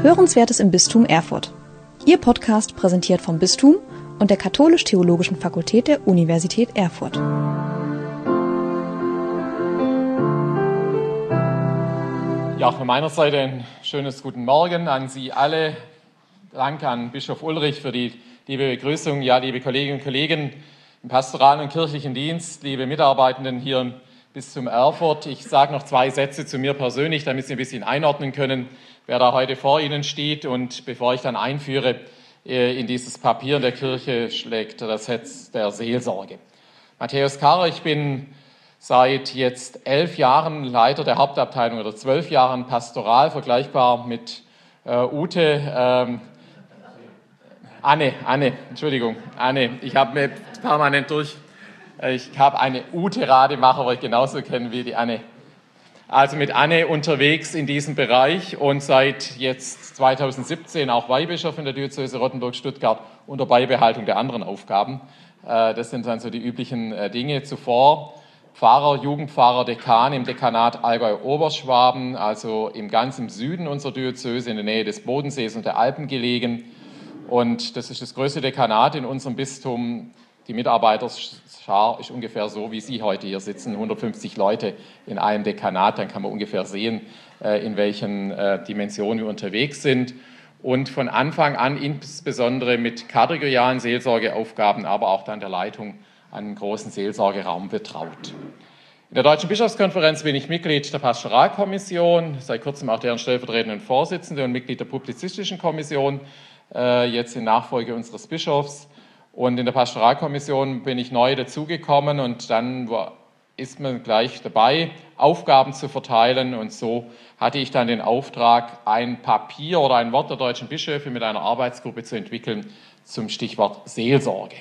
Hörenswertes im Bistum Erfurt. Ihr Podcast präsentiert vom Bistum und der Katholisch-Theologischen Fakultät der Universität Erfurt. Ja, von meiner Seite ein schönes Guten Morgen an Sie alle. Danke an Bischof Ulrich für die liebe Begrüßung. Ja, liebe Kolleginnen und Kollegen im pastoralen und kirchlichen Dienst, liebe Mitarbeitenden hier im Bistum Erfurt. Ich sage noch 2 Sätze zu mir persönlich, damit Sie ein bisschen einordnen können, wer da heute vor Ihnen steht. Und bevor ich dann einführe in dieses Papier in der Kirche, schlägt das Herz der Seelsorge. Matthäus Karrer, ich bin seit jetzt 11 Jahren Leiter der Hauptabteilung oder 12 Jahren Pastoral, vergleichbar mit Ute. Anne, ich habe mir permanent ich habe eine Ute-Rademacher, wo ich genauso kenne wie die Anne. Also mit Anne unterwegs in diesem Bereich und seit jetzt 2017 auch Weihbischof in der Diözese Rottenburg-Stuttgart unter Beibehaltung der anderen Aufgaben. Das sind dann so die üblichen Dinge. Zuvor Pfarrer, Jugendpfarrer, Dekan im Dekanat Allgäu-Oberschwaben, also im ganzen Süden unserer Diözese, in der Nähe des Bodensees und der Alpen gelegen. Und das ist das größte Dekanat in unserem Bistum. Die Mitarbeiterschar ist ungefähr so, wie Sie heute hier sitzen, 150 Leute in einem Dekanat. Dann kann man ungefähr sehen, in welchen Dimensionen wir unterwegs sind. Und von Anfang an insbesondere mit kategorialen Seelsorgeaufgaben, aber auch dann der Leitung an einen großen Seelsorgeraum betraut. In der Deutschen Bischofskonferenz bin ich Mitglied der Pastoralkommission, seit kurzem auch deren stellvertretenden Vorsitzende und Mitglied der Publizistischen Kommission, jetzt in Nachfolge unseres Bischofs. Und in der Pastoralkommission bin ich neu dazugekommen und dann ist man gleich dabei, Aufgaben zu verteilen. Und so hatte ich dann den Auftrag, ein Papier oder ein Wort der deutschen Bischöfe mit einer Arbeitsgruppe zu entwickeln zum Stichwort Seelsorge.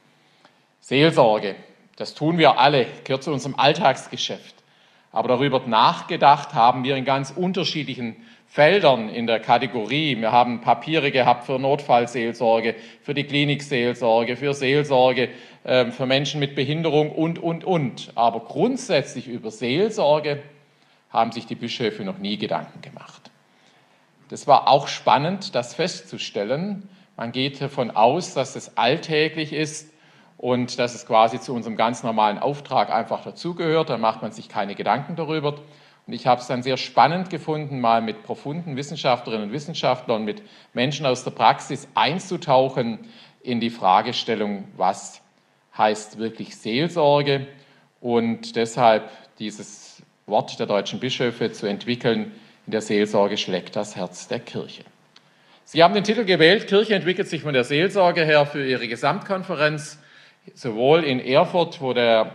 Seelsorge, das tun wir alle, gehört zu unserem Alltagsgeschäft. Aber darüber nachgedacht haben wir in ganz unterschiedlichen Feldern in der Kategorie. Wir haben Papiere gehabt für Notfallseelsorge, für die Klinikseelsorge, für Seelsorge, für Menschen mit Behinderung und. Aber grundsätzlich über Seelsorge haben sich die Bischöfe noch nie Gedanken gemacht. Das war auch spannend, das festzustellen. Man geht davon aus, dass es alltäglich ist und dass es quasi zu unserem ganz normalen Auftrag einfach dazugehört. Da macht man sich keine Gedanken darüber. Und ich habe es dann sehr spannend gefunden, mal mit profunden Wissenschaftlerinnen und Wissenschaftlern, mit Menschen aus der Praxis einzutauchen in die Fragestellung, was heißt wirklich Seelsorge, und deshalb dieses Wort der deutschen Bischöfe zu entwickeln: In der Seelsorge schlägt das Herz der Kirche. Sie haben den Titel gewählt, Kirche entwickelt sich von der Seelsorge her, für Ihre Gesamtkonferenz, sowohl in Erfurt, wo der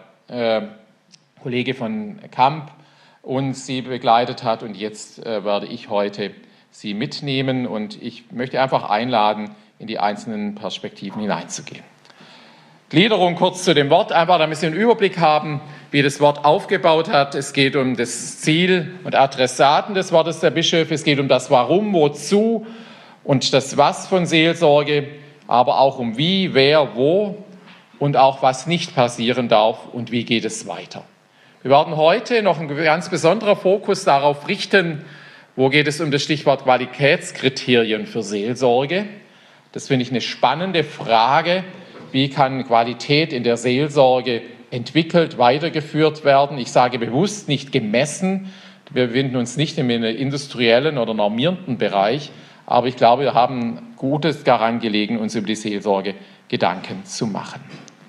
Kollege von Kamp uns Sie begleitet hat, und jetzt werde ich heute Sie mitnehmen und ich möchte einfach einladen, in die einzelnen Perspektiven hineinzugehen. Gliederung kurz zu dem Wort, einfach damit Sie einen Überblick haben, wie das Wort aufgebaut hat. Es geht um das Ziel und Adressaten des Wortes der Bischöfe, es geht um das Warum, Wozu und das Was von Seelsorge, aber auch um wie, wer, wo und auch was nicht passieren darf und wie geht es weiter. Wir werden heute noch einen ganz besonderen Fokus darauf richten, wo geht es um das Stichwort Qualitätskriterien für Seelsorge. Das finde ich eine spannende Frage. Wie kann Qualität in der Seelsorge entwickelt, weitergeführt werden? Ich sage bewusst nicht gemessen. Wir befinden uns nicht im industriellen oder normierenden Bereich. Aber ich glaube, wir haben Gutes daran gelegen, uns über die Seelsorge Gedanken zu machen.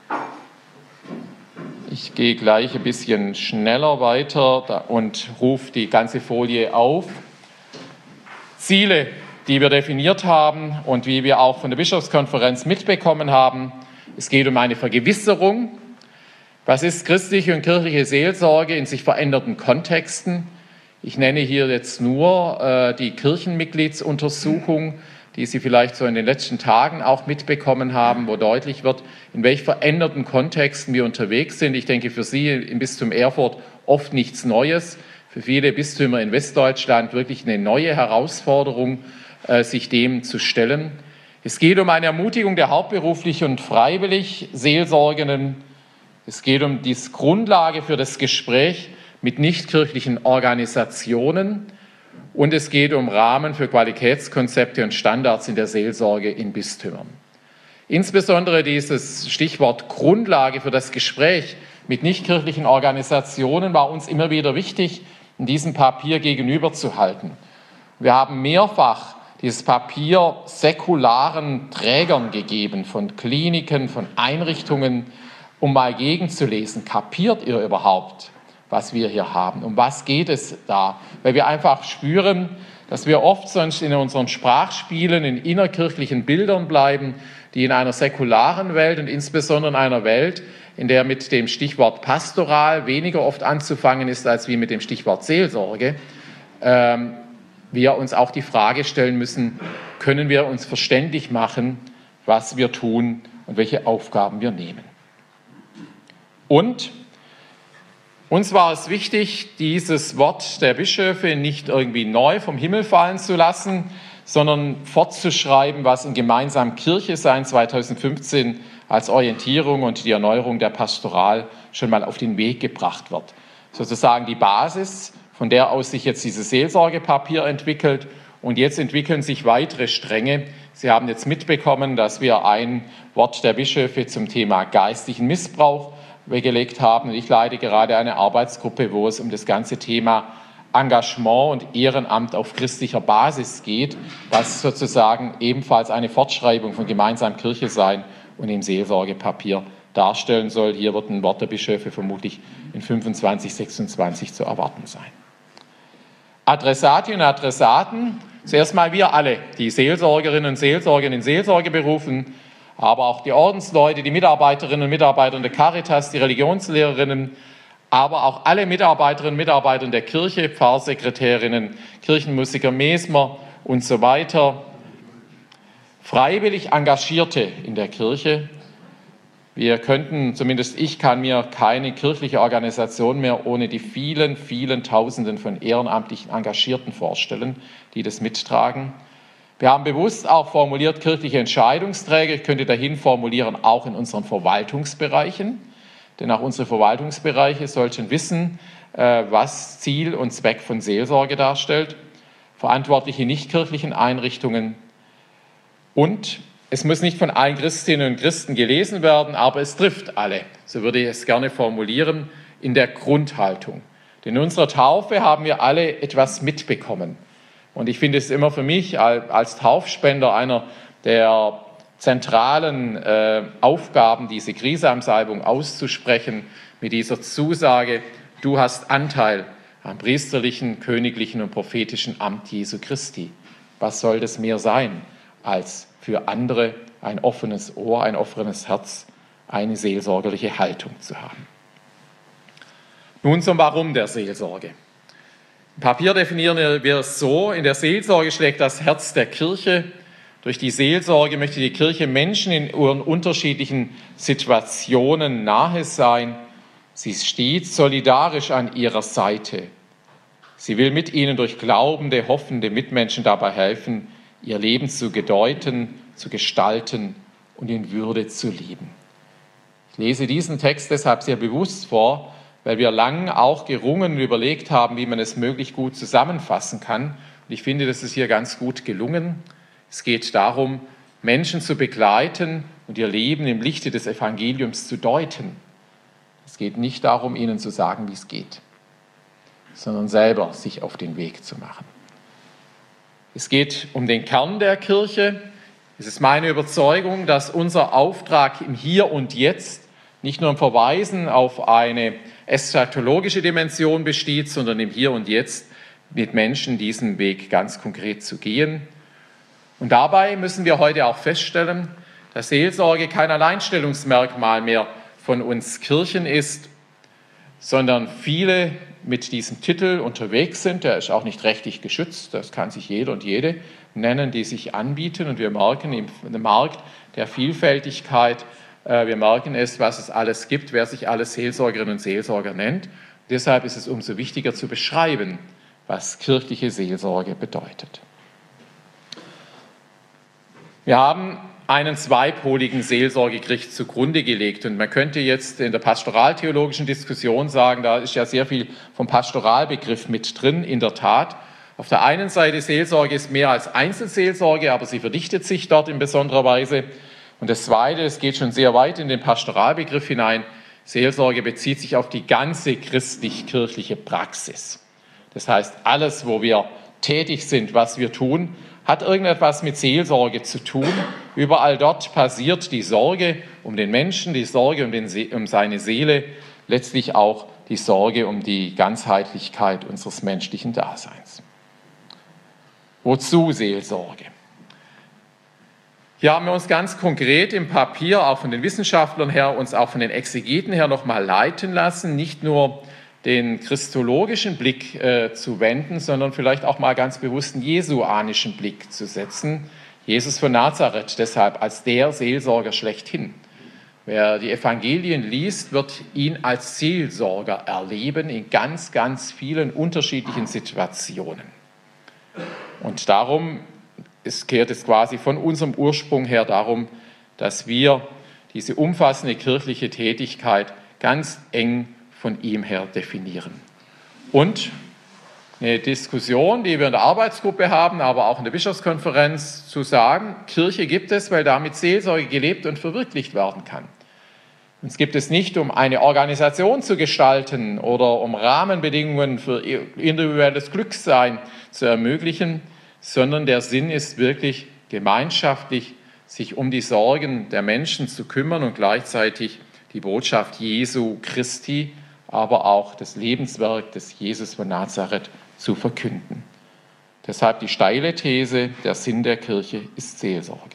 Ich gehe gleich ein bisschen schneller weiter und rufe die ganze Folie auf. Ziele, die wir definiert haben und wie wir auch von der Bischofskonferenz mitbekommen haben. Es geht um eine Vergewisserung. Was ist christliche und kirchliche Seelsorge in sich veränderten Kontexten? Ich nenne hier jetzt nur die Kirchenmitgliedsuntersuchung, die Sie vielleicht so in den letzten Tagen auch mitbekommen haben, wo deutlich wird, in welch veränderten Kontexten wir unterwegs sind. Ich denke, für Sie im Bistum Erfurt oft nichts Neues, für viele Bistümer in Westdeutschland wirklich eine neue Herausforderung, sich dem zu stellen. Es geht um eine Ermutigung der hauptberuflich und freiwillig Seelsorgenden. Es geht um die Grundlage für das Gespräch mit nichtkirchlichen Organisationen Und es geht um Rahmen für Qualitätskonzepte und Standards in der Seelsorge in Bistümern. Insbesondere dieses Stichwort Grundlage für das Gespräch mit nichtkirchlichen Organisationen war uns immer wieder wichtig, in diesem Papier gegenüberzuhalten. Wir haben mehrfach dieses Papier säkularen Trägern gegeben, von Kliniken, von Einrichtungen, um mal gegenzulesen. Kapiert ihr überhaupt, was wir hier haben? Um was geht es da? Weil wir einfach spüren, dass wir oft sonst in unseren Sprachspielen, in innerkirchlichen Bildern bleiben, die in einer säkularen Welt und insbesondere in einer Welt, in der mit dem Stichwort Pastoral weniger oft anzufangen ist, als wie mit dem Stichwort Seelsorge, wir uns auch die Frage stellen müssen, können wir uns verständlich machen, was wir tun und welche Aufgaben wir nehmen. Und uns war es wichtig, dieses Wort der Bischöfe nicht irgendwie neu vom Himmel fallen zu lassen, sondern fortzuschreiben, was in Gemeinsam Kirche sein 2015 als Orientierung und die Erneuerung der Pastoral schon mal auf den Weg gebracht wird. Sozusagen die Basis, von der aus sich jetzt dieses Seelsorgepapier entwickelt, und jetzt entwickeln sich weitere Stränge. Sie haben jetzt mitbekommen, dass wir ein Wort der Bischöfe zum Thema geistlichen Missbrauch weggelegt haben. Ich leite gerade eine Arbeitsgruppe, wo es um das ganze Thema Engagement und Ehrenamt auf christlicher Basis geht, was sozusagen ebenfalls eine Fortschreibung von Gemeinsam Kirche sein und im Seelsorgepapier darstellen soll. Hier wird ein Wort der Bischöfe vermutlich in 25, 26 zu erwarten sein. Adressati und Adressaten, zuerst mal wir alle, die Seelsorgerinnen und Seelsorger in den Seelsorgeberufen, aber auch die Ordensleute, die Mitarbeiterinnen und Mitarbeiter der Caritas, die Religionslehrerinnen, aber auch alle Mitarbeiterinnen und Mitarbeiter der Kirche, Pfarrsekretärinnen, Kirchenmusiker, Mesmer und so weiter, freiwillig Engagierte in der Kirche. Wir könnten, zumindest ich kann mir keine kirchliche Organisation mehr ohne die vielen, vielen Tausenden von ehrenamtlichen Engagierten vorstellen, die das mittragen. Wir haben bewusst auch formuliert kirchliche Entscheidungsträger, ich könnte dahin formulieren, auch in unseren Verwaltungsbereichen, denn auch unsere Verwaltungsbereiche sollten wissen, was Ziel und Zweck von Seelsorge darstellt, verantwortliche nichtkirchlichen Einrichtungen. Und es muss nicht von allen Christinnen und Christen gelesen werden, aber es trifft alle, so würde ich es gerne formulieren, in der Grundhaltung. Denn in unserer Taufe haben wir alle etwas mitbekommen. Und ich finde es immer für mich als Taufspender einer der zentralen Aufgaben, diese Grisamsalbung auszusprechen, mit dieser Zusage, du hast Anteil am priesterlichen, königlichen und prophetischen Amt Jesu Christi. Was soll das mehr sein, als für andere ein offenes Ohr, ein offenes Herz, eine seelsorgerliche Haltung zu haben? Nun zum Warum der Seelsorge. Im Papier definieren wir es so: In der Seelsorge schlägt das Herz der Kirche. Durch die Seelsorge möchte die Kirche Menschen in ihren unterschiedlichen Situationen nahe sein. Sie steht solidarisch an ihrer Seite. Sie will mit ihnen durch glaubende, hoffende Mitmenschen dabei helfen, ihr Leben zu gedeuten, zu gestalten und in Würde zu leben. Ich lese diesen Text deshalb sehr bewusst vor, weil wir lang auch gerungen und überlegt haben, wie man es möglichst gut zusammenfassen kann. Und ich finde, das ist hier ganz gut gelungen. Es geht darum, Menschen zu begleiten und ihr Leben im Lichte des Evangeliums zu deuten. Es geht nicht darum, ihnen zu sagen, wie es geht, sondern selber sich auf den Weg zu machen. Es geht um den Kern der Kirche. Es ist meine Überzeugung, dass unser Auftrag im Hier und Jetzt nicht nur im Verweisen auf eine eschatologische Dimension besteht, sondern im Hier und Jetzt mit Menschen diesen Weg ganz konkret zu gehen. Und dabei müssen wir heute auch feststellen, dass Seelsorge kein Alleinstellungsmerkmal mehr von uns Kirchen ist, sondern viele mit diesem Titel unterwegs sind. Der ist auch nicht rechtlich geschützt, das kann sich jeder und jede nennen, die sich anbieten. Und wir merken im Markt der Vielfältigkeit, wir merken es, was es alles gibt, wer sich alles Seelsorgerinnen und Seelsorger nennt. Und deshalb ist es umso wichtiger zu beschreiben, was kirchliche Seelsorge bedeutet. Wir haben einen zweipoligen Seelsorgegericht zugrunde gelegt. Und man könnte jetzt in der pastoraltheologischen Diskussion sagen, da ist ja sehr viel vom Pastoralbegriff mit drin, in der Tat. Auf der einen Seite, Seelsorge ist mehr als Einzelseelsorge, aber sie verdichtet sich dort in besonderer Weise. Und das Zweite, es geht schon sehr weit in den Pastoralbegriff hinein, Seelsorge bezieht sich auf die ganze christlich-kirchliche Praxis. Das heißt, alles, wo wir tätig sind, was wir tun, hat irgendetwas mit Seelsorge zu tun. Überall dort passiert die Sorge um den Menschen, die Sorge um seine Seele, letztlich auch die Sorge um die Ganzheitlichkeit unseres menschlichen Daseins. Wozu Seelsorge? Hier haben wir uns ganz konkret im Papier, auch von den Wissenschaftlern her, uns auch von den Exegeten her nochmal leiten lassen, nicht nur den christologischen Blick zu wenden, sondern vielleicht auch mal ganz bewusst einen jesuanischen Blick zu setzen. Jesus von Nazareth deshalb als der Seelsorger schlechthin. Wer die Evangelien liest, wird ihn als Seelsorger erleben in ganz, ganz vielen unterschiedlichen Situationen. Und darum kehrt es quasi von unserem Ursprung her darum, dass wir diese umfassende kirchliche Tätigkeit ganz eng von ihm her definieren. Und eine Diskussion, die wir in der Arbeitsgruppe haben, aber auch in der Bischofskonferenz, zu sagen, Kirche gibt es, weil damit Seelsorge gelebt und verwirklicht werden kann. Uns gibt es nicht, um eine Organisation zu gestalten oder um Rahmenbedingungen für individuelles Glücksein zu ermöglichen, sondern der Sinn ist wirklich gemeinschaftlich, sich um die Sorgen der Menschen zu kümmern und gleichzeitig die Botschaft Jesu Christi, aber auch das Lebenswerk des Jesus von Nazareth zu verkünden. Deshalb die steile These, der Sinn der Kirche ist Seelsorge.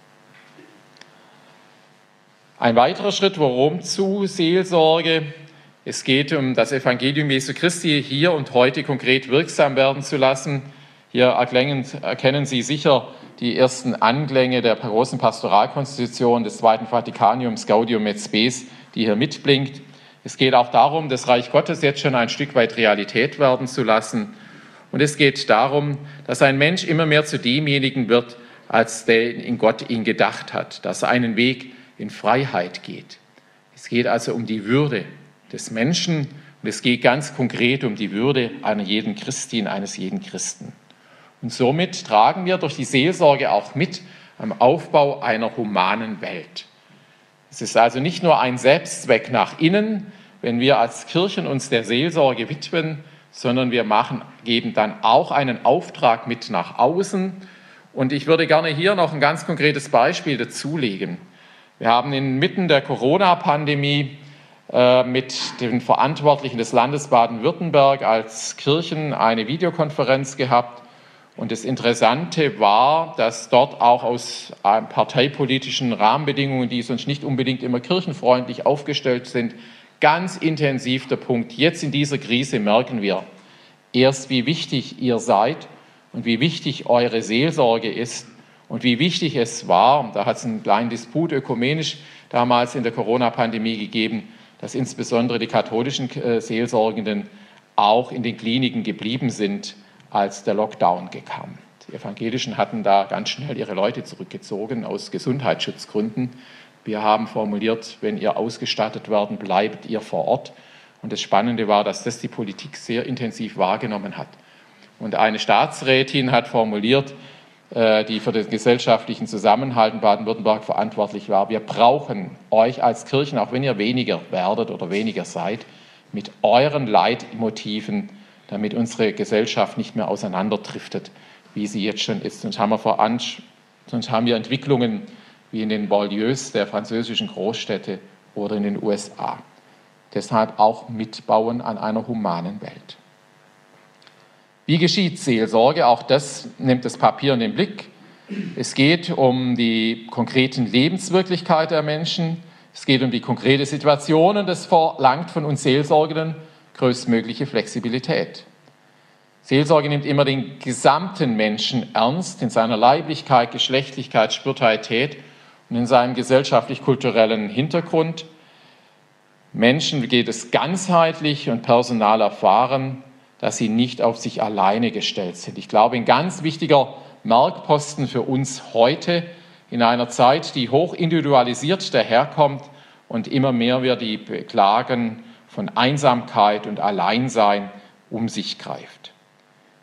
Ein weiterer Schritt, warum zu Seelsorge? Es geht um das Evangelium Jesu Christi hier und heute konkret wirksam werden zu lassen. Hier erkennen Sie sicher die ersten Anklänge der großen Pastoralkonstitution des Zweiten Vatikaniums Gaudium et Spes, die hier mitblinkt. Es geht auch darum, das Reich Gottes jetzt schon ein Stück weit Realität werden zu lassen. Und es geht darum, dass ein Mensch immer mehr zu demjenigen wird, als der in Gott ihn gedacht hat, dass er einen Weg in Freiheit geht. Es geht also um die Würde des Menschen und es geht ganz konkret um die Würde einer jeden Christin, eines jeden Christen. Und somit tragen wir durch die Seelsorge auch mit am Aufbau einer humanen Welt. Es ist also nicht nur ein Selbstzweck nach innen, wenn wir als Kirchen uns der Seelsorge widmen, sondern wir geben dann auch einen Auftrag mit nach außen. Und ich würde gerne hier noch ein ganz konkretes Beispiel dazulegen. Wir haben inmitten der Corona-Pandemie mit den Verantwortlichen des Landes Baden-Württemberg als Kirchen eine Videokonferenz gehabt. Und das Interessante war, dass dort auch aus parteipolitischen Rahmenbedingungen, die sonst nicht unbedingt immer kirchenfreundlich aufgestellt sind, ganz intensiv der Punkt, jetzt in dieser Krise merken wir erst, wie wichtig ihr seid und wie wichtig eure Seelsorge ist und wie wichtig es war, da hat es einen kleinen Disput ökumenisch damals in der Corona-Pandemie gegeben, dass insbesondere die katholischen Seelsorgenden auch in den Kliniken geblieben sind, als der Lockdown kam. Die Evangelischen hatten da ganz schnell ihre Leute zurückgezogen aus Gesundheitsschutzgründen. Wir haben formuliert, wenn ihr ausgestattet werden, bleibt ihr vor Ort. Und das Spannende war, dass das die Politik sehr intensiv wahrgenommen hat. Und eine Staatsrätin hat formuliert, die für den gesellschaftlichen Zusammenhalt in Baden-Württemberg verantwortlich war, wir brauchen euch als Kirchen, auch wenn ihr weniger werdet oder weniger seid, mit euren Leitmotiven, damit unsere Gesellschaft nicht mehr auseinanderdriftet, wie sie jetzt schon ist. Sonst haben wir Entwicklungen wie in den Banlieues der französischen Großstädte oder in den USA. Deshalb auch mitbauen an einer humanen Welt. Wie geschieht Seelsorge? Auch das nimmt das Papier in den Blick. Es geht um die konkreten Lebenswirklichkeit der Menschen. Es geht um die konkrete Situation und es verlangt von uns Seelsorgenden größtmögliche Flexibilität. Seelsorge nimmt immer den gesamten Menschen ernst, in seiner Leiblichkeit, Geschlechtlichkeit, Spiritualität und in seinem gesellschaftlich-kulturellen Hintergrund. Menschen geht es ganzheitlich und personal erfahren, dass sie nicht auf sich alleine gestellt sind. Ich glaube, ein ganz wichtiger Merkposten für uns heute in einer Zeit, die hoch individualisiert daherkommt und immer mehr wir die Beklagen von Einsamkeit und Alleinsein um sich greift.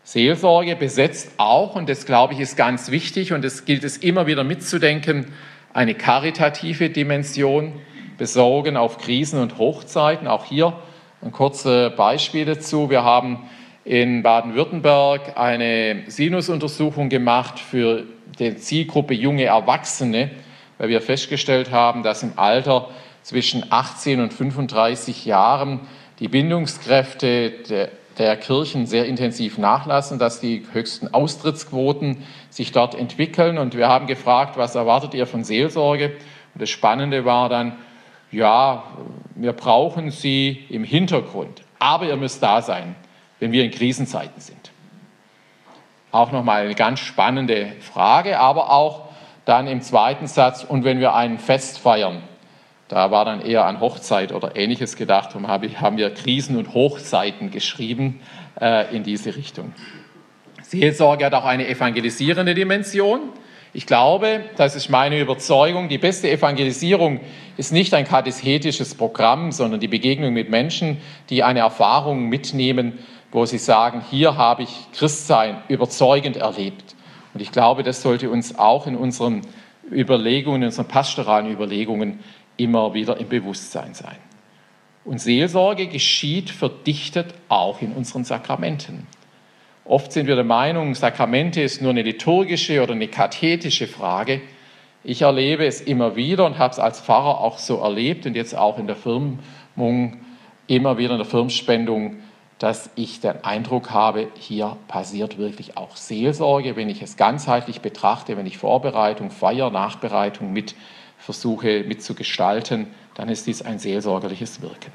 Seelsorge besetzt auch, und das glaube ich ist ganz wichtig und das gilt es immer wieder mitzudenken, eine karitative Dimension, besorgen auf Krisen und Hochzeiten. Auch hier ein kurzes Beispiel dazu. Wir haben in Baden-Württemberg eine Sinusuntersuchung gemacht für die Zielgruppe junge Erwachsene, weil wir festgestellt haben, dass im Alter zwischen 18 und 35 Jahren die Bindungskräfte der Kirchen sehr intensiv nachlassen, dass die höchsten Austrittsquoten sich dort entwickeln. Und wir haben gefragt, was erwartet ihr von Seelsorge? Und das Spannende war dann, ja, wir brauchen sie im Hintergrund, aber ihr müsst da sein, wenn wir in Krisenzeiten sind. Auch nochmal eine ganz spannende Frage, aber auch dann im zweiten Satz, und wenn wir ein Fest feiern, da war dann eher an Hochzeit oder Ähnliches gedacht, darum haben wir Krisen und Hochzeiten geschrieben in diese Richtung. Seelsorge hat auch eine evangelisierende Dimension. Ich glaube, das ist meine Überzeugung, die beste Evangelisierung ist nicht ein katechetisches Programm, sondern die Begegnung mit Menschen, die eine Erfahrung mitnehmen, wo sie sagen, hier habe ich Christsein überzeugend erlebt. Und ich glaube, das sollte uns auch in unseren Überlegungen, in unseren pastoralen Überlegungen immer wieder im Bewusstsein sein. Und Seelsorge geschieht verdichtet auch in unseren Sakramenten. Oft sind wir der Meinung, Sakramente ist nur eine liturgische oder eine kathetische Frage. Ich erlebe es immer wieder und habe es als Pfarrer auch so erlebt und jetzt auch in der Firmung, immer wieder in der Firmenspendung, dass ich den Eindruck habe, hier passiert wirklich auch Seelsorge, wenn ich es ganzheitlich betrachte, wenn ich Vorbereitung, Feier, Nachbereitung mit versuche mitzugestalten, dann ist dies ein seelsorgerliches Wirken.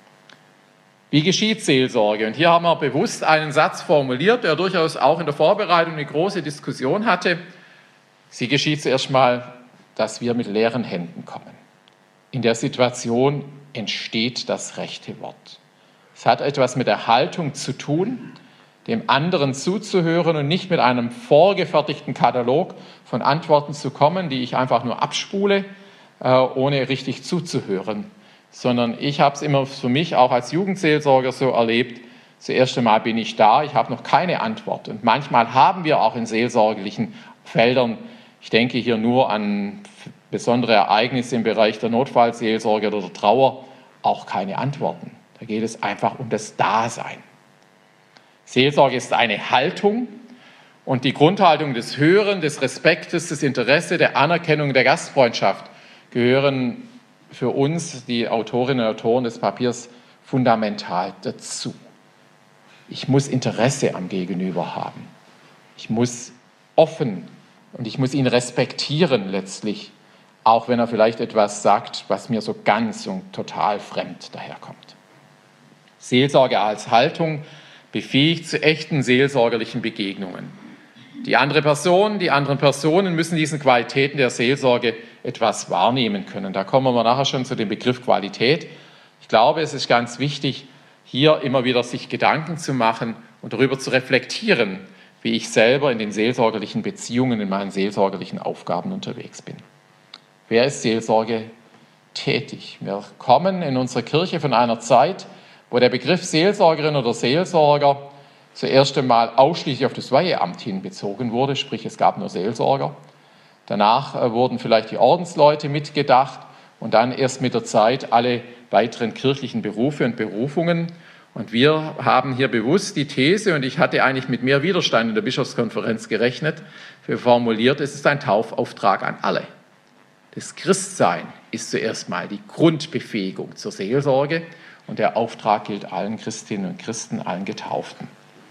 Wie geschieht Seelsorge? Und hier haben wir bewusst einen Satz formuliert, der durchaus auch in der Vorbereitung eine große Diskussion hatte. Sie geschieht zuerst mal, dass wir mit leeren Händen kommen. In der Situation entsteht das rechte Wort. Es hat etwas mit der Haltung zu tun, dem anderen zuzuhören und nicht mit einem vorgefertigten Katalog von Antworten zu kommen, die ich einfach nur abspule, ohne richtig zuzuhören. Sondern ich habe es immer für mich auch als Jugendseelsorger so erlebt, zuerst einmal bin ich da, ich habe noch keine Antwort. Und manchmal haben wir auch in seelsorgerlichen Feldern, ich denke hier nur an besondere Ereignisse im Bereich der Notfallseelsorge oder der Trauer, auch keine Antworten. Da geht es einfach um das Dasein. Seelsorge ist eine Haltung und die Grundhaltung des Hören, des Respektes, des Interesses, der Anerkennung, der Gastfreundschaft gehören für uns, die Autorinnen und Autoren des Papiers, fundamental dazu. Ich muss Interesse am Gegenüber haben. Ich muss offen und ich muss ihn respektieren letztlich, auch wenn er vielleicht etwas sagt, was mir so ganz und total fremd daherkommt. Seelsorge als Haltung befähigt zu echten seelsorgerlichen Begegnungen. Die anderen Personen müssen diesen Qualitäten der Seelsorge etwas wahrnehmen können. Da kommen wir nachher schon zu dem Begriff Qualität. Ich glaube, es ist ganz wichtig, hier immer wieder sich Gedanken zu machen und darüber zu reflektieren, wie ich selber in den seelsorgerlichen Beziehungen, in meinen seelsorgerlichen Aufgaben unterwegs bin. Wer ist Seelsorge tätig? Wir kommen in unserer Kirche von einer Zeit, wo der Begriff Seelsorgerin oder Seelsorger zuerst einmal ausschließlich auf das Weiheamt hin bezogen wurde, sprich es gab nur Seelsorger. Danach wurden vielleicht die Ordensleute mitgedacht und dann erst mit der Zeit alle weiteren kirchlichen Berufe und Berufungen. Und wir haben hier bewusst die These, und ich hatte eigentlich mit mehr Widerstand in der Bischofskonferenz gerechnet, wir formuliert, es ist ein Taufauftrag an alle. Das Christsein ist zuerst mal die Grundbefähigung zur Seelsorge und der Auftrag gilt allen Christinnen und Christen, allen Getauften.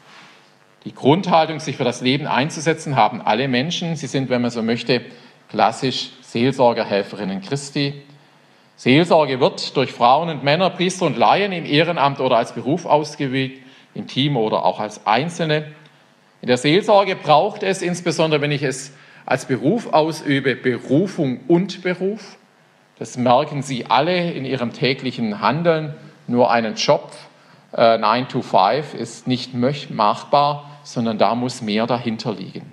Die Grundhaltung, sich für das Leben einzusetzen, haben alle Menschen. Sie sind, wenn man so möchte, klassisch Seelsorgerhelferinnen Christi. Seelsorge wird durch Frauen und Männer, Priester und Laien im Ehrenamt oder als Beruf ausgeübt, im Team oder auch als Einzelne. In der Seelsorge braucht es, insbesondere wenn ich es als Beruf ausübe, Berufung und Beruf. Das merken Sie alle in Ihrem täglichen Handeln. Nur einen Job, 9 to 5, ist nicht machbar, sondern da muss mehr dahinter liegen.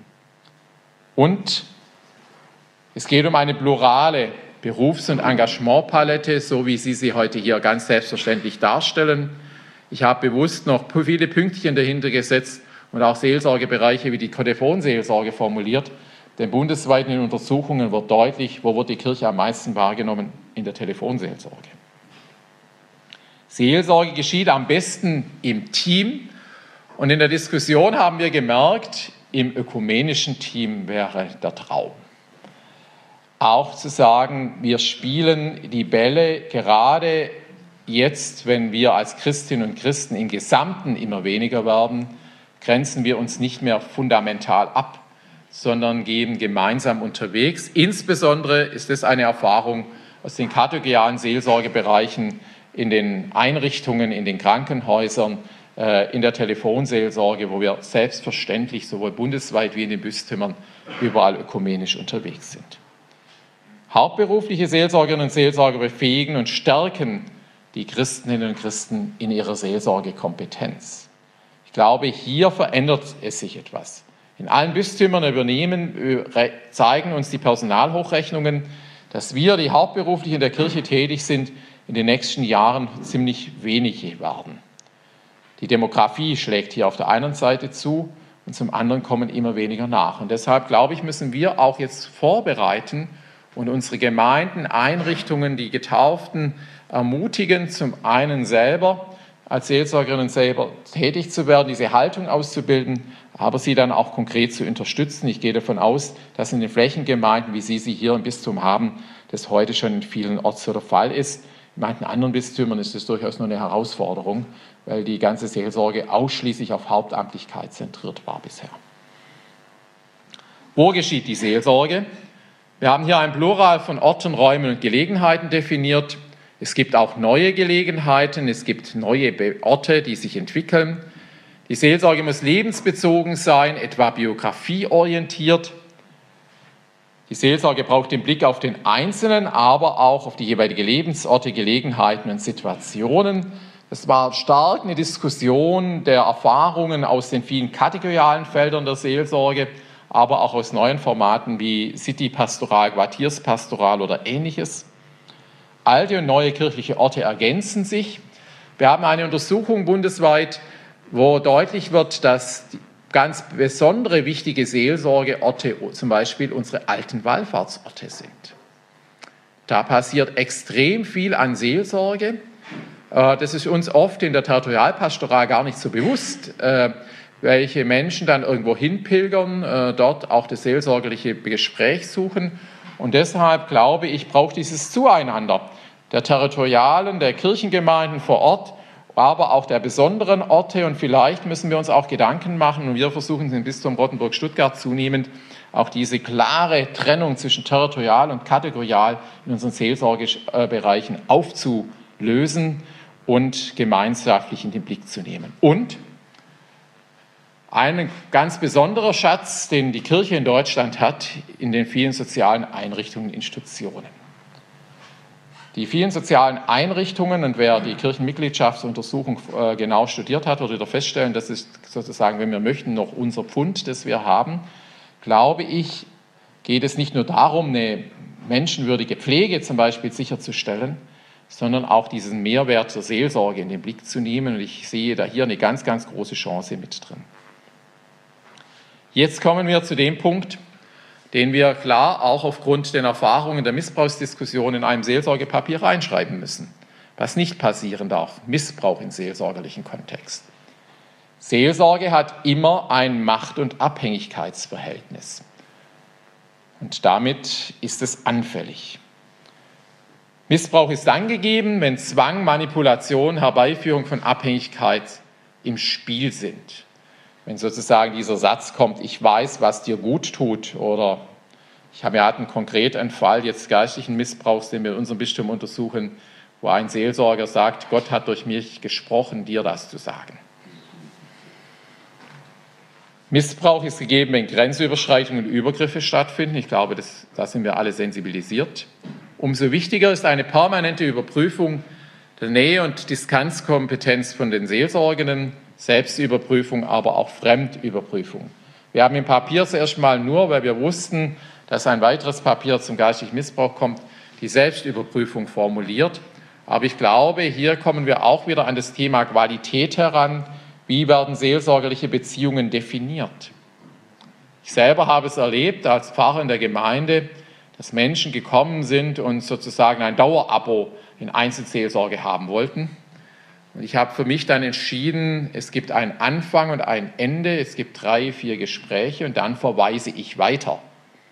Und es geht um eine plurale Berufs- und Engagementpalette, so wie Sie sie heute hier ganz selbstverständlich darstellen. Ich habe bewusst noch viele Pünktchen dahinter gesetzt, und auch Seelsorgebereiche wie die Telefonseelsorge formuliert. Denn bundesweit in den Untersuchungen wird deutlich, wo wird die Kirche am meisten wahrgenommen? In der Telefonseelsorge. Seelsorge geschieht am besten im Team. Und in der Diskussion haben wir gemerkt, im ökumenischen Team wäre der Traum. Auch zu sagen, wir spielen die Bälle gerade jetzt, wenn wir als Christinnen und Christen im Gesamten immer weniger werden, grenzen wir uns nicht mehr fundamental ab, sondern gehen gemeinsam unterwegs. Insbesondere ist es eine Erfahrung aus den kategorialen Seelsorgebereichen in den Einrichtungen, in den Krankenhäusern, in der Telefonseelsorge, wo wir selbstverständlich sowohl bundesweit wie in den Bistümern überall ökumenisch unterwegs sind. Hauptberufliche Seelsorgerinnen und Seelsorger befähigen und stärken die Christinnen und Christen in ihrer Seelsorgekompetenz. Ich glaube, hier verändert es sich etwas. In allen Bistümern zeigen uns die Personalhochrechnungen, dass wir, die hauptberuflich in der Kirche tätig sind, in den nächsten Jahren ziemlich wenig werden. Die Demografie schlägt hier auf der einen Seite zu und zum anderen kommen immer weniger nach. Und deshalb, glaube ich, müssen wir auch jetzt vorbereiten und unsere Gemeinden, Einrichtungen, die Getauften ermutigen, zum einen selber als Seelsorgerinnen und selber tätig zu werden, diese Haltung auszubilden, aber sie dann auch konkret zu unterstützen. Ich gehe davon aus, dass in den Flächengemeinden, wie Sie sie hier im Bistum haben, das heute schon in vielen Orten so der Fall ist. In manchen anderen Bistümern ist das durchaus noch eine Herausforderung, weil die ganze Seelsorge ausschließlich auf Hauptamtlichkeit zentriert war bisher. Wo geschieht die Seelsorge? Wir haben hier ein Plural von Orten, Räumen und Gelegenheiten definiert. Es gibt auch neue Gelegenheiten, es gibt neue Orte, die sich entwickeln. Die Seelsorge muss lebensbezogen sein, etwa biografieorientiert. Die Seelsorge braucht den Blick auf den Einzelnen, aber auch auf die jeweiligen Lebensorte, Gelegenheiten und Situationen. Es war stark eine Diskussion der Erfahrungen aus den vielen kategorialen Feldern der Seelsorge, aber auch aus neuen Formaten wie City-Pastoral, Quartierspastoral oder Ähnliches. Alte und neue kirchliche Orte ergänzen sich. Wir haben eine Untersuchung bundesweit, wo deutlich wird, dass ganz besondere wichtige Seelsorgeorte zum Beispiel unsere alten Wallfahrtsorte sind. Da passiert extrem viel an Seelsorge. Das ist uns oft in der Territorialpastoral gar nicht so bewusst, welche Menschen dann irgendwo hinpilgern, dort auch das seelsorgerliche Gespräch suchen. Und deshalb glaube ich, braucht dieses Zueinander der Territorialen, der Kirchengemeinden vor Ort, aber auch der besonderen Orte. Und vielleicht müssen wir uns auch Gedanken machen, und wir versuchen im Bistum Rottenburg-Stuttgart zunehmend auch diese klare Trennung zwischen territorial und kategorial in unseren Seelsorgebereichen aufzulösen und gemeinschaftlich in den Blick zu nehmen. Und ein ganz besonderer Schatz, den die Kirche in Deutschland hat, in den vielen sozialen Einrichtungen und Institutionen. Die vielen sozialen Einrichtungen, und wer die Kirchenmitgliedschaftsuntersuchung genau studiert hat, wird wieder feststellen, das ist sozusagen, wenn wir möchten, noch unser Pfund, das wir haben. Glaube ich, geht es nicht nur darum, eine menschenwürdige Pflege zum Beispiel sicherzustellen, sondern auch diesen Mehrwert zur Seelsorge in den Blick zu nehmen. Und ich sehe da hier eine ganz, ganz große Chance mit drin. Jetzt kommen wir zu dem Punkt, den wir klar auch aufgrund der Erfahrungen der Missbrauchsdiskussion in einem Seelsorgepapier reinschreiben müssen, was nicht passieren darf, Missbrauch im seelsorgerlichen Kontext. Seelsorge hat immer ein Macht- und Abhängigkeitsverhältnis und damit ist es anfällig. Missbrauch ist dann gegeben, wenn Zwang, Manipulation, Herbeiführung von Abhängigkeit im Spiel sind. Wenn sozusagen dieser Satz kommt, ich weiß, was dir gut tut, oder wir hatten konkret einen Fall jetzt geistlichen Missbrauchs, den wir in unserem Bistum untersuchen, wo ein Seelsorger sagt, Gott hat durch mich gesprochen, dir das zu sagen. Missbrauch ist gegeben, wenn Grenzüberschreitungen und Übergriffe stattfinden. Ich glaube, da sind wir alle sensibilisiert. Umso wichtiger ist eine permanente Überprüfung der Nähe- und Distanzkompetenz von den Seelsorgenden, Selbstüberprüfung, aber auch Fremdüberprüfung. Wir haben im Papier zuerst mal nur, weil wir wussten, dass ein weiteres Papier zum geistlichen Missbrauch kommt, die Selbstüberprüfung formuliert. Aber ich glaube, hier kommen wir auch wieder an das Thema Qualität heran. wie werden seelsorgerliche Beziehungen definiert. Ich selber habe es erlebt als Pfarrer in der Gemeinde, dass Menschen gekommen sind und sozusagen ein Dauerabo in Einzelseelsorge haben wollten. Und ich habe für mich dann entschieden, es gibt einen Anfang und ein Ende, es gibt 3, 4 Gespräche und dann verweise ich weiter,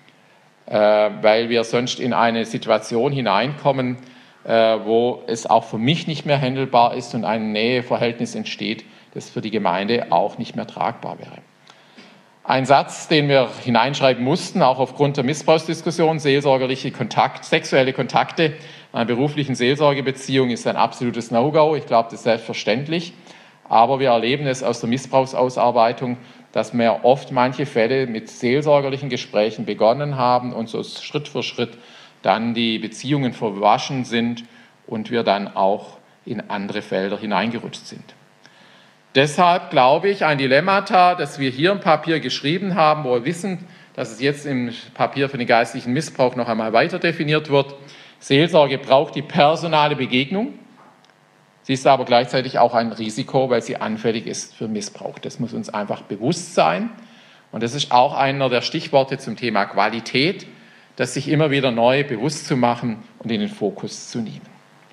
weil wir sonst in eine Situation hineinkommen, wo es auch für mich nicht mehr handelbar ist und ein Näheverhältnis entsteht, das für die Gemeinde auch nicht mehr tragbar wäre. Ein Satz, den wir hineinschreiben mussten, auch aufgrund der Missbrauchsdiskussion, sexuelle Kontakte in einer beruflichen Seelsorgebeziehung ist ein absolutes No-Go. Ich glaube, das ist selbstverständlich. Aber wir erleben es aus der Missbrauchsausarbeitung, dass wir oft manche Fälle mit seelsorgerlichen Gesprächen begonnen haben und so Schritt für Schritt dann die Beziehungen verwaschen sind und wir dann auch in andere Felder hineingerutscht sind. Deshalb glaube ich, ein Dilemmata, das wir hier im Papier geschrieben haben, wo wir wissen, dass es jetzt im Papier für den geistlichen Missbrauch noch einmal weiter definiert wird. Seelsorge braucht die personale Begegnung. Sie ist aber gleichzeitig auch ein Risiko, weil sie anfällig ist für Missbrauch. Das muss uns einfach bewusst sein. Und das ist auch einer der Stichworte zum Thema Qualität, das sich immer wieder neu bewusst zu machen und in den Fokus zu nehmen.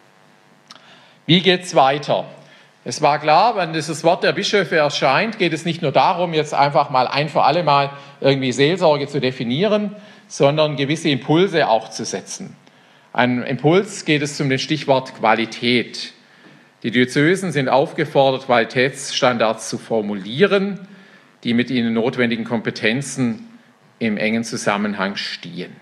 Wie geht es weiter? Es war klar, wenn dieses Wort der Bischöfe erscheint, geht es nicht nur darum, jetzt einfach mal ein für alle Mal irgendwie Seelsorge zu definieren, sondern gewisse Impulse auch zu setzen. Ein Impuls geht es zum Stichwort Qualität. Die Diözesen sind aufgefordert, Qualitätsstandards zu formulieren, die mit ihnen notwendigen Kompetenzen im engen Zusammenhang stehen.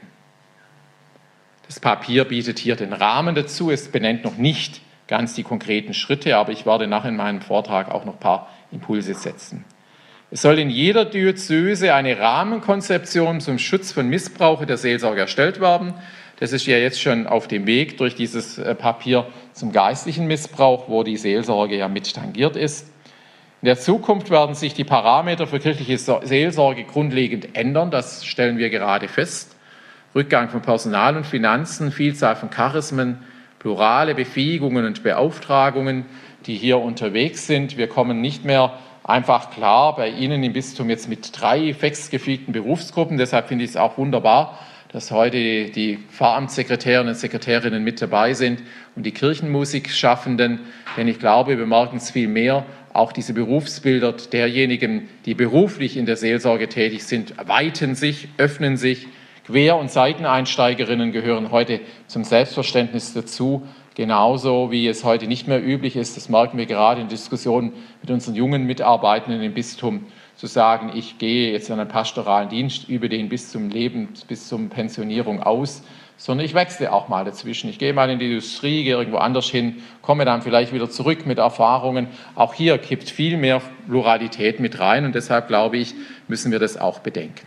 Das Papier bietet hier den Rahmen dazu, es benennt noch nicht ganz die konkreten Schritte, aber ich werde nachher in meinem Vortrag auch noch ein paar Impulse setzen. Es soll in jeder Diözese eine Rahmenkonzeption zum Schutz von Missbrauch der Seelsorge erstellt werden. Das ist ja jetzt schon auf dem Weg durch dieses Papier zum geistlichen Missbrauch, wo die Seelsorge ja mit tangiert ist. In der Zukunft werden sich die Parameter für kirchliche Seelsorge grundlegend ändern, das stellen wir gerade fest. Rückgang von Personal und Finanzen, Vielzahl von Charismen, plurale Befähigungen und Beauftragungen, die hier unterwegs sind. Wir kommen nicht mehr einfach klar bei Ihnen im Bistum jetzt mit 3 festgelegten Berufsgruppen. Deshalb finde ich es auch wunderbar, dass heute die Pfarramtssekretärinnen und Sekretärinnen mit dabei sind und die Kirchenmusikschaffenden. Denn ich glaube, wir merken es viel mehr, auch diese Berufsbilder derjenigen, die beruflich in der Seelsorge tätig sind, weiten sich, öffnen sich. Quer- und Seiteneinsteigerinnen gehören heute zum Selbstverständnis dazu, genauso wie es heute nicht mehr üblich ist, das merken wir gerade in Diskussionen mit unseren jungen Mitarbeitenden im Bistum, zu sagen, ich gehe jetzt an einen pastoralen Dienst, übe den bis zum Leben, bis zur Pensionierung aus, sondern ich wechsle auch mal dazwischen. Ich gehe mal in die Industrie, gehe irgendwo anders hin, komme dann vielleicht wieder zurück mit Erfahrungen. Auch hier kippt viel mehr Pluralität mit rein und deshalb glaube ich, müssen wir das auch bedenken.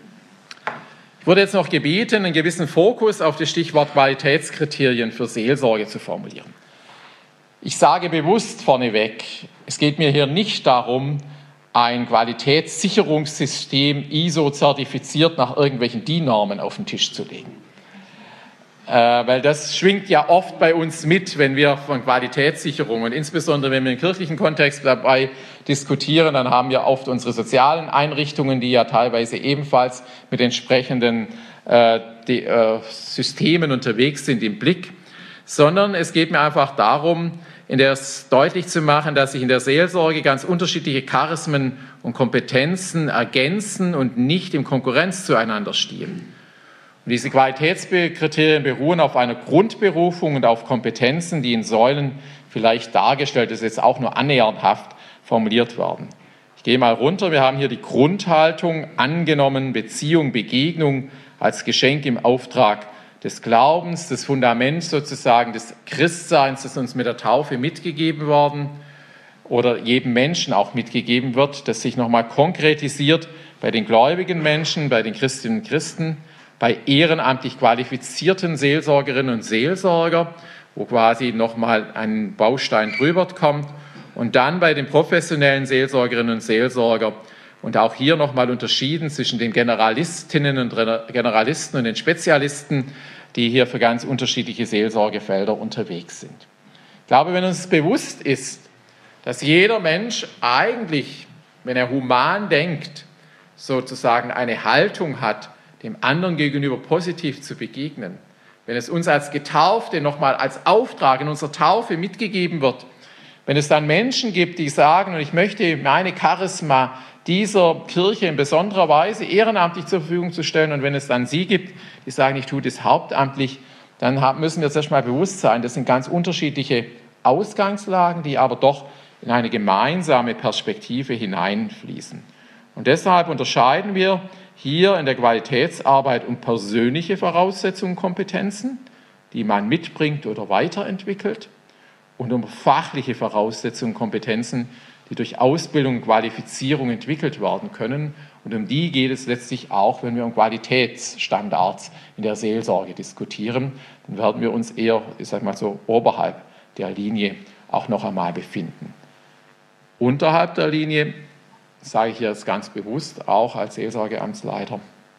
Ich wurde jetzt noch gebeten, einen gewissen Fokus auf das Stichwort Qualitätskriterien für Seelsorge zu formulieren. Ich sage bewusst vorneweg, es geht mir hier nicht darum, ein Qualitätssicherungssystem ISO-zertifiziert nach irgendwelchen DIN-Normen auf den Tisch zu legen. Weil das schwingt ja oft bei uns mit, wenn wir von Qualitätssicherung und insbesondere wenn wir im kirchlichen Kontext dabei diskutieren, dann haben wir oft unsere sozialen Einrichtungen, die ja teilweise ebenfalls mit entsprechenden Systemen unterwegs sind, im Blick, sondern es geht mir einfach darum, in der es deutlich zu machen, dass sich in der Seelsorge ganz unterschiedliche Charismen und Kompetenzen ergänzen und nicht in Konkurrenz zueinander stehen. Und diese Qualitätskriterien beruhen auf einer Grundberufung und auf Kompetenzen, die in Säulen vielleicht dargestellt, das ist jetzt auch nur annäherndhaft formuliert werden. Ich gehe mal runter, wir haben hier die Grundhaltung, angenommen, Beziehung, Begegnung als Geschenk im Auftrag des Glaubens, das Fundament sozusagen des Christseins, das uns mit der Taufe mitgegeben worden oder jedem Menschen auch mitgegeben wird, das sich nochmal konkretisiert bei den gläubigen Menschen, bei den Christinnen und Christen, bei ehrenamtlich qualifizierten Seelsorgerinnen und Seelsorger, wo quasi nochmal ein Baustein drüber kommt, und dann bei den professionellen Seelsorgerinnen und Seelsorger. Und auch hier nochmal unterschieden zwischen den Generalistinnen und Generalisten und den Spezialisten, die hier für ganz unterschiedliche Seelsorgefelder unterwegs sind. Ich glaube, wenn uns bewusst ist, dass jeder Mensch eigentlich, wenn er human denkt, sozusagen eine Haltung hat, dem anderen gegenüber positiv zu begegnen. Wenn es uns als Getaufte nochmal als Auftrag in unserer Taufe mitgegeben wird, wenn es dann Menschen gibt, die sagen, und ich möchte meine Charisma dieser Kirche in besonderer Weise ehrenamtlich zur Verfügung zu stellen, und wenn es dann sie gibt, die sagen, ich tue das hauptamtlich, dann müssen wir uns erstmal bewusst sein, das sind ganz unterschiedliche Ausgangslagen, die aber doch in eine gemeinsame Perspektive hineinfließen. Und deshalb unterscheiden wir hier in der Qualitätsarbeit um persönliche Voraussetzungen, Kompetenzen, die man mitbringt oder weiterentwickelt, und um fachliche Voraussetzungen, Kompetenzen, die durch Ausbildung und Qualifizierung entwickelt werden können. Und um die geht es letztlich auch, wenn wir um Qualitätsstandards in der Seelsorge diskutieren. Dann werden wir uns eher, ich sage mal so, oberhalb der Linie auch noch einmal befinden. Unterhalb der Linie, sage ich jetzt ganz bewusst, auch als Seelsorgeamtsleiter,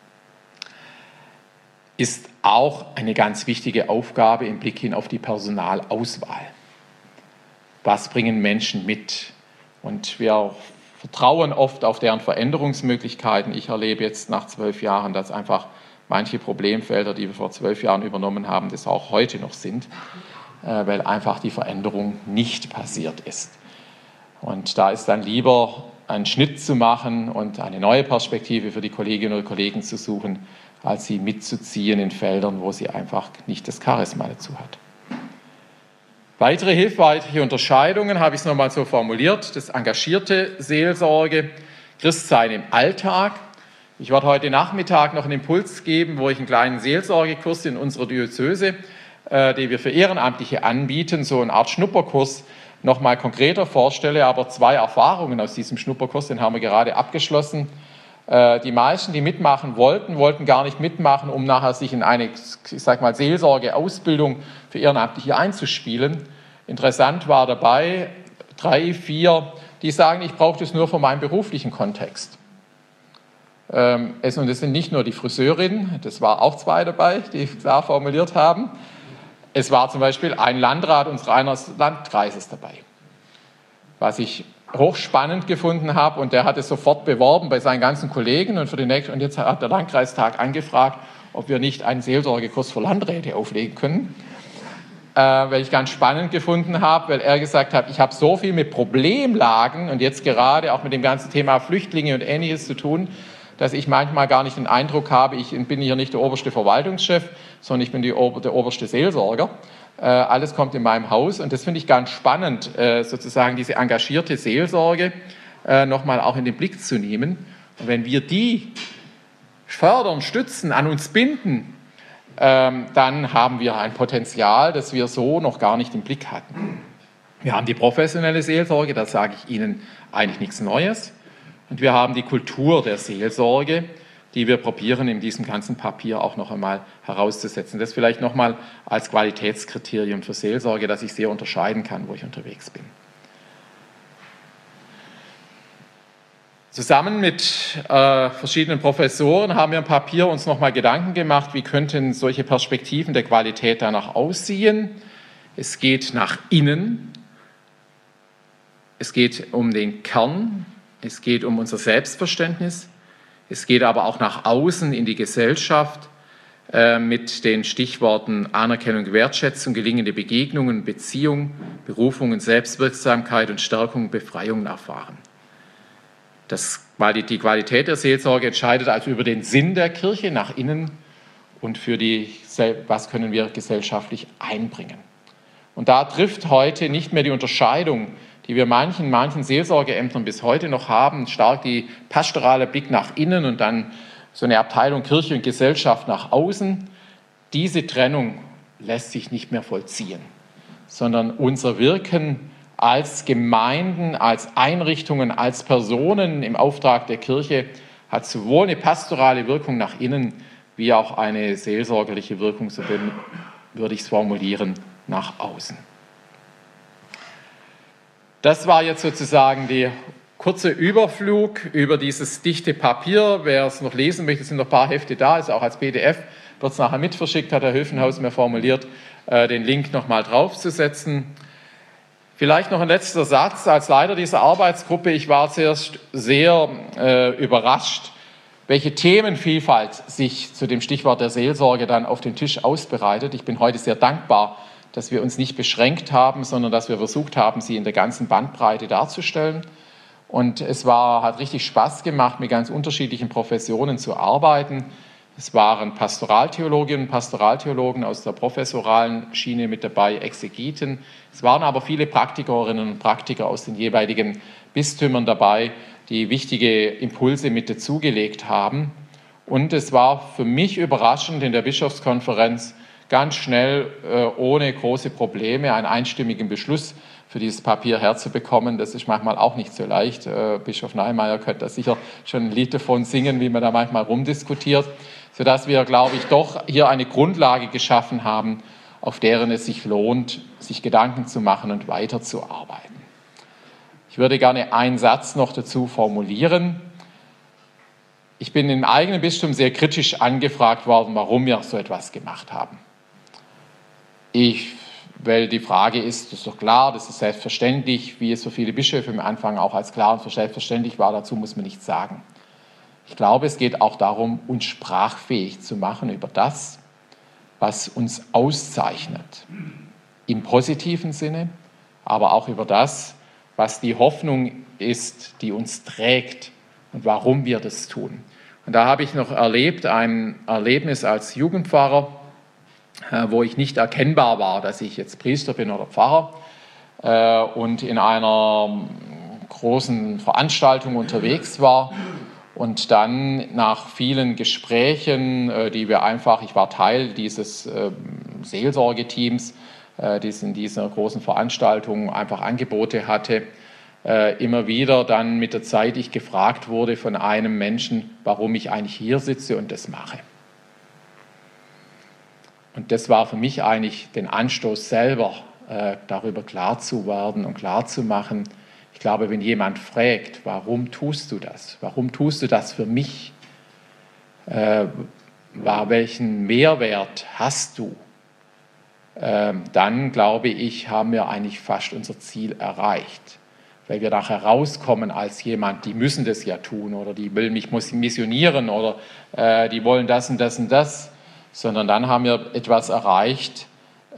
ist auch eine ganz wichtige Aufgabe im Blick hin auf die Personalauswahl. Was bringen Menschen mit? Und wir vertrauen oft auf deren Veränderungsmöglichkeiten. Ich erlebe jetzt nach 12 Jahren, dass einfach manche Problemfelder, die wir vor 12 Jahren übernommen haben, das auch heute noch sind, weil einfach die Veränderung nicht passiert ist. Und da ist dann lieber einen Schnitt zu machen und eine neue Perspektive für die Kolleginnen und Kollegen zu suchen, als sie mitzuziehen in Feldern, wo sie einfach nicht das Charisma dazu hat. Weitere hilfreiche Unterscheidungen habe ich es nochmal so formuliert. Das engagierte Seelsorge, Christsein im Alltag. Ich werde heute Nachmittag noch einen Impuls geben, wo ich einen kleinen Seelsorgekurs in unserer Diözese, den wir für Ehrenamtliche anbieten, so eine Art Schnupperkurs, nochmal konkreter vorstelle. Aber 2 Erfahrungen aus diesem Schnupperkurs, den haben wir gerade abgeschlossen. Die meisten, die mitmachen wollten gar nicht mitmachen, um nachher sich in eine, ich sag mal, Seelsorge-Ausbildung für Ehrenamtliche einzuspielen. Interessant war dabei 3, 4, die sagen, ich brauche das nur für meinen beruflichen Kontext. Und es sind nicht nur die Friseurinnen, das war auch 2 dabei, die klar formuliert haben. Es war zum Beispiel ein Landrat unseres Landkreises dabei, was ich hochspannend gefunden habe, und der hat es sofort beworben bei seinen ganzen Kollegen, und und jetzt hat der Landkreistag angefragt, ob wir nicht einen Seelsorgekurs für Landräte auflegen können, weil ich ganz spannend gefunden habe, weil er gesagt hat, ich habe so viel mit Problemlagen und jetzt gerade auch mit dem ganzen Thema Flüchtlinge und Ähnliches zu tun, dass ich manchmal gar nicht den Eindruck habe, ich bin hier nicht der oberste Verwaltungschef, sondern ich bin der oberste Seelsorger. Alles kommt in meinem Haus, und das finde ich ganz spannend, sozusagen diese engagierte Seelsorge nochmal auch in den Blick zu nehmen. Und wenn wir die fördern, stützen, an uns binden, dann haben wir ein Potenzial, das wir so noch gar nicht im Blick hatten. Wir haben die professionelle Seelsorge, da sage ich Ihnen eigentlich nichts Neues. Und wir haben die Kultur der Seelsorge, die wir probieren, in diesem ganzen Papier auch noch einmal herauszusetzen. Das vielleicht noch mal als Qualitätskriterium für Seelsorge, dass ich sehr unterscheiden kann, wo ich unterwegs bin. Zusammen mit verschiedenen Professoren haben wir im Papier uns noch mal Gedanken gemacht, wie könnten solche Perspektiven der Qualität danach aussehen. Es geht nach innen, es geht um den Kern, es geht um unser Selbstverständnis, es geht aber auch nach außen in die Gesellschaft mit den Stichworten Anerkennung, Wertschätzung, gelingende Begegnungen, Beziehung, Berufung, Selbstwirksamkeit und Stärkung, Befreiung erfahren. Die Qualität der Seelsorge entscheidet also über den Sinn der Kirche nach innen und für was können wir gesellschaftlich einbringen. Und da trifft heute nicht mehr die Unterscheidung, die wir manchen Seelsorgeämtern bis heute noch haben, stark die pastorale Blick nach innen und dann so eine Abteilung Kirche und Gesellschaft nach außen. Diese Trennung lässt sich nicht mehr vollziehen, sondern unser Wirken als Gemeinden, als Einrichtungen, als Personen im Auftrag der Kirche hat sowohl eine pastorale Wirkung nach innen wie auch eine seelsorgerliche Wirkung, so würde ich es formulieren, nach außen. Das war jetzt sozusagen der kurze Überflug über dieses dichte Papier. Wer es noch lesen möchte, sind noch ein paar Hefte da, ist auch als PDF, wird es nachher mitverschickt, hat Herr Höfenhaus mir formuliert, den Link nochmal draufzusetzen. Vielleicht noch ein letzter Satz. Als Leiter dieser Arbeitsgruppe, ich war zuerst sehr überrascht, welche Themenvielfalt sich zu dem Stichwort der Seelsorge dann auf den Tisch ausbreitet. Ich bin heute sehr dankbar, dass wir uns nicht beschränkt haben, sondern dass wir versucht haben, sie in der ganzen Bandbreite darzustellen. Und es hat richtig Spaß gemacht, mit ganz unterschiedlichen Professionen zu arbeiten. Es waren Pastoraltheologinnen und Pastoraltheologen aus der professoralen Schiene mit dabei, Exegeten. Es waren aber viele Praktikerinnen und Praktiker aus den jeweiligen Bistümern dabei, die wichtige Impulse mit dazugelegt haben. Und es war für mich überraschend, in der Bischofskonferenz ganz schnell, ohne große Probleme, einen einstimmigen Beschluss für dieses Papier herzubekommen. Das ist manchmal auch nicht so leicht. Bischof Neimeyer könnte da sicher schon ein Lied davon singen, wie man da manchmal rumdiskutiert, sodass wir, glaube ich, doch hier eine Grundlage geschaffen haben, auf deren es sich lohnt, sich Gedanken zu machen und weiterzuarbeiten. Ich würde gerne einen Satz noch dazu formulieren. Ich bin im eigenen Bistum sehr kritisch angefragt worden, warum wir so etwas gemacht haben. Weil die Frage ist, das ist doch klar, das ist selbstverständlich, wie es für viele Bischöfe am Anfang auch als klar und selbstverständlich war, dazu muss man nichts sagen. Ich glaube, es geht auch darum, uns sprachfähig zu machen über das, was uns auszeichnet, im positiven Sinne, aber auch über das, was die Hoffnung ist, die uns trägt und warum wir das tun. Und da habe ich noch erlebt, ein Erlebnis als Jugendpfarrer, wo ich nicht erkennbar war, dass ich jetzt Priester bin oder Pfarrer und in einer großen Veranstaltung unterwegs war und dann nach vielen Gesprächen, ich war Teil dieses Seelsorgeteams, das in dieser großen Veranstaltung einfach Angebote hatte, immer wieder dann mit der Zeit ich gefragt wurde von einem Menschen, warum ich eigentlich hier sitze und das mache. Und das war für mich eigentlich den Anstoß selber, darüber klar zu werden und klar zu machen. Ich glaube, wenn jemand fragt, warum tust du das? Warum tust du das für mich? Welchen Mehrwert hast du? Dann, glaube ich, haben wir eigentlich fast unser Ziel erreicht. Weil wir nachher rauskommen als jemand, die müssen das ja tun oder die will mich missionieren oder die wollen das und das und das. Sondern dann haben wir etwas erreicht,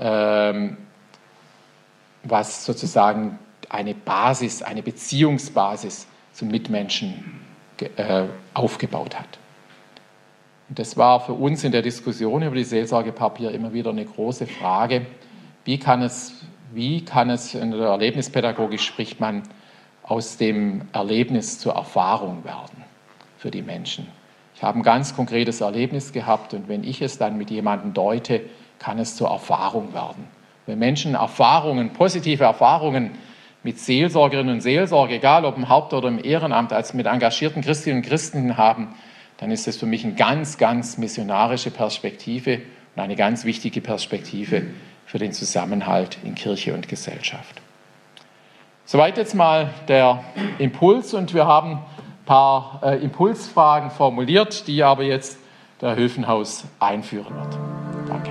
was sozusagen eine Basis, eine Beziehungsbasis zum Mitmenschen aufgebaut hat. Und das war für uns in der Diskussion über die Seelsorgepapier immer wieder eine große Frage. Wie kann es, in der Erlebnispädagogik spricht man, aus dem Erlebnis zur Erfahrung werden für die Menschen? Ich habe ein ganz konkretes Erlebnis gehabt und wenn ich es dann mit jemandem deute, kann es zur Erfahrung werden. Wenn Menschen positive Erfahrungen mit Seelsorgerinnen und Seelsorge, egal ob im Haupt- oder im Ehrenamt, als mit engagierten Christinnen und Christen haben, dann ist das für mich eine ganz, ganz missionarische Perspektive und eine ganz wichtige Perspektive für den Zusammenhalt in Kirche und Gesellschaft. Soweit jetzt mal der Impuls und wir haben ein paar Impulsfragen formuliert, die aber jetzt der Höfenhaus einführen wird. Danke.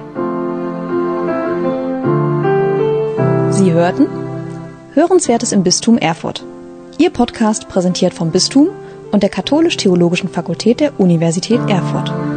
Sie hörten Hörenswertes im Bistum Erfurt. Ihr Podcast präsentiert vom Bistum und der Katholisch-Theologischen Fakultät der Universität Erfurt.